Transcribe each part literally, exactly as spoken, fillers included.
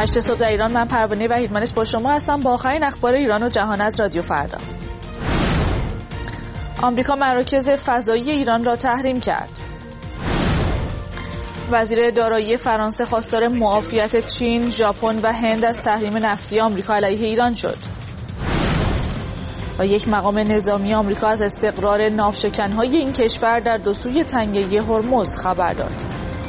هشت صبح در ایران. من پروانه وحیدمانش با شما هستم با آخرین اخبار ایران و جهان از رادیو فردا. آمریکا مراکز فضایی ایران را تحریم کرد. وزیر دارایی فرانسه خواستار معافیت چین، ژاپن و هند از تحریم نفتی آمریکا علیه ایران شد. و یک مقام نظامی آمریکا از استقرار ناوشکن‌های این کشور در دو سوی تنگه هرمز خبر داد.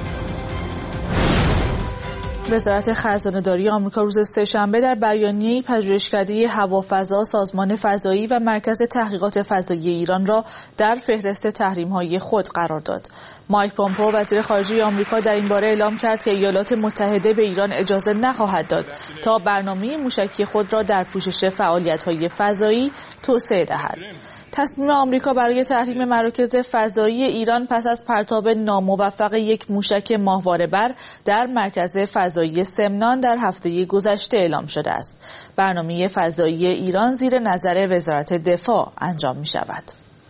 وزارت خزانه‌داری آمریکا روز سه‌شنبه در بیانیه‌ای پژوهشکده هوافضا، سازمان فضایی و مرکز تحقیقات فضایی ایران را در فهرست تحریم‌های خود قرار داد. مایک پامپئو وزیر خارجه آمریکا در این باره اعلام کرد که ایالات متحده به ایران اجازه نخواهد داد تا برنامه موشکی خود را در پوشش فعالیت‌های فضایی توسعه دهد. تصمیم آمریکا برای تحریم مراکز فضایی ایران پس از پرتاب ناموفق یک موشک ماهواره‌بر در مرکز فضایی سمنان در هفته گذشته اعلام شده است. برنامه فضایی ایران زیر نظر وزارت دفاع انجام می شود.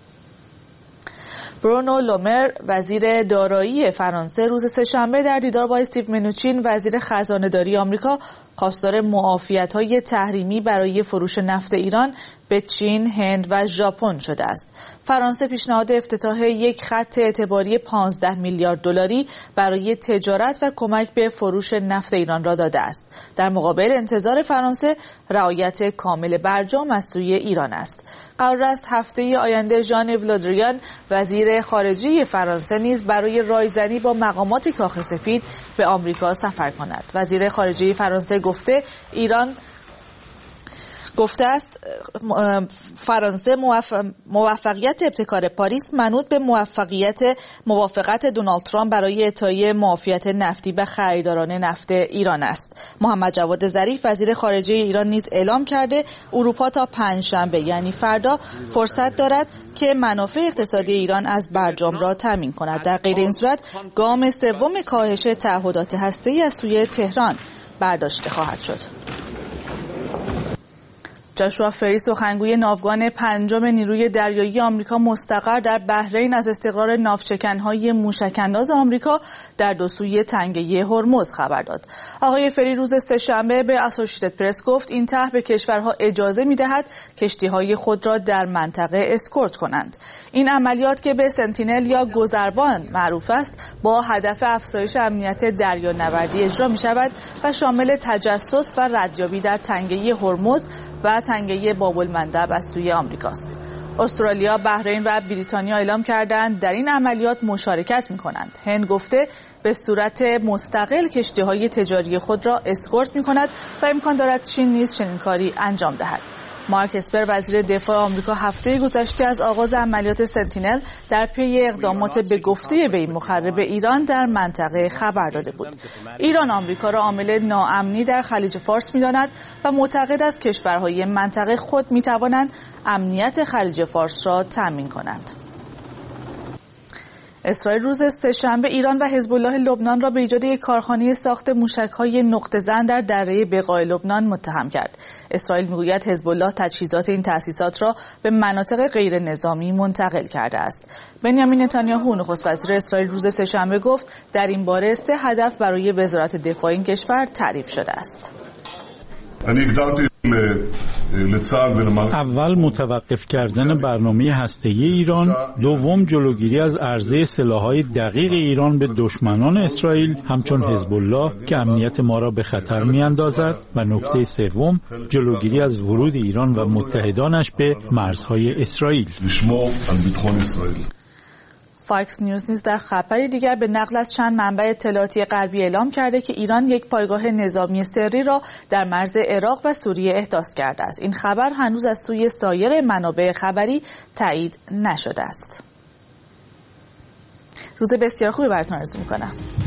برونو لومر وزیر دارایی فرانسه روز سه‌شنبه در دیدار با استیو منوچین وزیر خزانه‌داری آمریکا خواستار معافیت‌های تحریمی برای فروش نفت ایران به چین، هند و ژاپن شده است. فرانسه پیشنهاد افتتاح یک خط اعتباری پانزده میلیارد دلاری برای تجارت و کمک به فروش نفت ایران را داده است. در مقابل انتظار فرانسه رعایت کامل برجام از سوی ایران است. قرار است هفته آینده ژان یو له دریان وزیر خارجه فرانسه نیز برای رایزنی با مقامات کاخ سفید به آمریکا سفر کند. وزیر خارجه فرانسه گفته ایران گفته است فرانسه موفقیت ابتکار پاریس منوط به موفقیت موافقت دونالد ترامپ برای اعطای معافیت نفتی به خریداران نفت ایران است. محمد جواد ظریف وزیر خارجه ایران نیز اعلام کرده اروپا تا پنجشنبه یعنی فردا فرصت دارد که منافع اقتصادی ایران از برجام را تامین کند. در غیر این صورت گام سوم کاهش تعهدات هسته‌ای از سوی تهران برداشته خواهد شد. جاشوا فری سخنگوی ناوگان پنجم نیروی دریایی آمریکا مستقر در بحرین از استقرار ناوشکن‌های موشک‌انداز آمریکا در دو سوی تنگه هرمز خبر داد. آقای فری روز سه‌شنبه به اسوشییتد پرس گفت این طرح به کشورها اجازه می‌دهد کشتی‌های خود را در منطقه اسکورت کنند. این عملیات که به سنتینل یا گذربان معروف است با هدف افزایش امنیت دریانوردی اجرا می‌شود و شامل تجسس و ردیابی در تنگه هرمز و تنگه باب المندب از سوی آمریکاست. استرالیا، بحرین و بریتانیا اعلام کردند در این عملیات مشارکت می‌کنند. هند گفته به صورت مستقل کشتی‌های تجاری خود را اسکورت می‌کند و امکان دارد چین نیز چنین کاری انجام دهد. مارک اسپر وزیر دفاع آمریکا هفته گذشته از آغاز عملیات سنتینل در پی اقدامات به گفته وی مخرب ایران در منطقه خبر داده بود. ایران آمریکا را عامل ناامنی در خلیج فارس می‌داند و معتقد است کشورهای منطقه خود می‌توانند امنیت خلیج فارس را تامین کنند. اسرائیل روز سه‌شنبه ایران و حزب الله لبنان را به ایجاد یک کارخانه ساخت موشک‌های نقطه‌زن در دره بقاع لبنان متهم کرد. اسرائیل می‌گوید حزب الله تجهیزات این تأسیسات را به مناطق غیر نظامی منتقل کرده است. بنیامین نتانیاهو نخست وزیر اسرائیل روز سه‌شنبه گفت در این باره سه هدف برای وزارت دفاع این کشور تعریف شده است. اول متوقف کردن برنامه هسته‌ای ایران، دوم جلوگیری از عرضه سلاح‌های دقیق ایران به دشمنان اسرائیل همچون حزب الله که امنیت ما را به خطر می‌اندازد و نکته سوم جلوگیری از ورود ایران و متحدانش به مرزهای اسرائیل. فاکس نیوز نیز در خبری دیگر به نقل از چند منبع اطلاعاتی غربی اعلام کرده که ایران یک پایگاه نظامی سری را در مرز عراق و سوریه احداث کرده است. این خبر هنوز از سوی سایر منابع خبری تایید نشده است. روز بسیار خوبی براتون آرزو می‌کنم.